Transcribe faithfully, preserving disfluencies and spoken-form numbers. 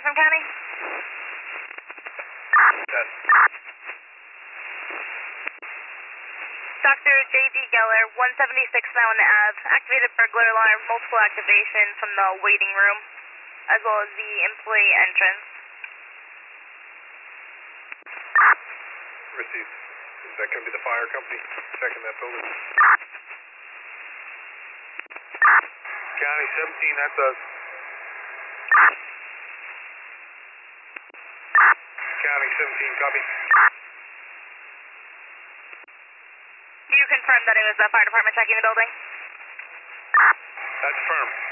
from County? Yes. Doctor J D Geller, one seventy-six Mountain Ave, activated burglar alarm, multiple activation from the waiting room, as well as the employee entrance. Received. Is that going to be the fire company checking that building? County seventeen, that's us. County seventeen, copy. Do you confirm that it was the fire department checking the building? That's firm.